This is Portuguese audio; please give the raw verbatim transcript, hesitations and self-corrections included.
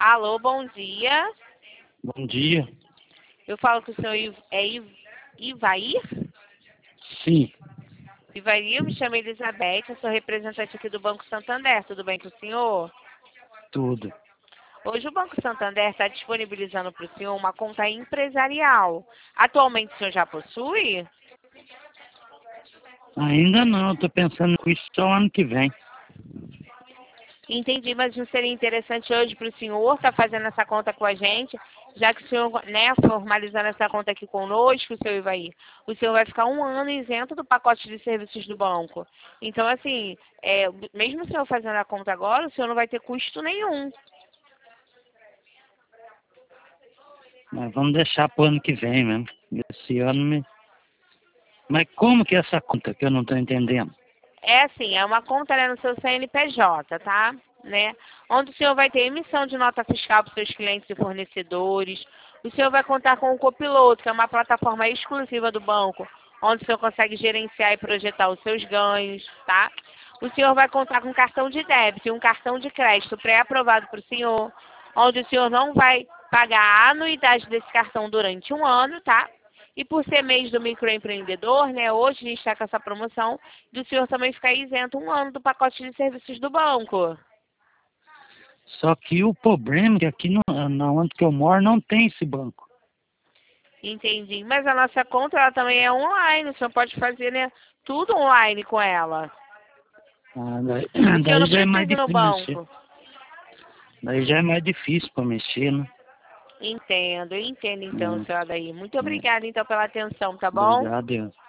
Alô, bom dia. Bom dia. Eu falo que o senhor Iv- é Iv- Ivair? Sim, Ivair, eu me chamo Elizabeth, eu sou representante aqui do Banco Santander. Tudo bem com o senhor? tudo. Hoje o Banco Santander está disponibilizando para o senhor uma conta empresarial. Atualmente o senhor já possui? Ainda não, estou pensando com isso só ano que vem. Entendi, mas não seria interessante hoje para o senhor estar fazendo essa conta com a gente, já que o senhor, né, formalizando essa conta aqui conosco, seu Ivair, o senhor vai ficar um ano isento do pacote de serviços do banco. Então, assim, é, mesmo o senhor fazendo a conta agora, o senhor não vai ter custo nenhum. Mas vamos deixar para o ano que vem mesmo. Esse ano me... Mas como que é essa conta que eu não estou entendendo? É assim, é uma conta, né, no seu C N P J, tá? Né? Onde o senhor vai ter emissão de nota fiscal para os seus clientes e fornecedores. O senhor vai contar com o Copiloto, que é uma plataforma exclusiva do banco, onde o senhor consegue gerenciar e projetar os seus ganhos, tá? O senhor vai contar com um cartão de débito e um cartão de crédito pré-aprovado para o senhor, onde o senhor não vai pagar a anuidade desse cartão durante um ano, tá? E por ser mês do microempreendedor, né, hoje a gente está com essa promoção do senhor também ficar isento um ano do pacote de serviços do banco. Só que o problema é que aqui no, na onde que eu moro não tem esse banco. Entendi. Mas a nossa conta, ela também é online. O senhor pode fazer, né, tudo online com ela. Ah, daí, O senhor daí não já é mais precisa ir no difícil mexer. banco. Daí já é mais difícil para mexer, né? Entendo, entendo então, É, senhora daí. Muito é. obrigada, então, pela atenção, tá bom? Obrigado, Deus.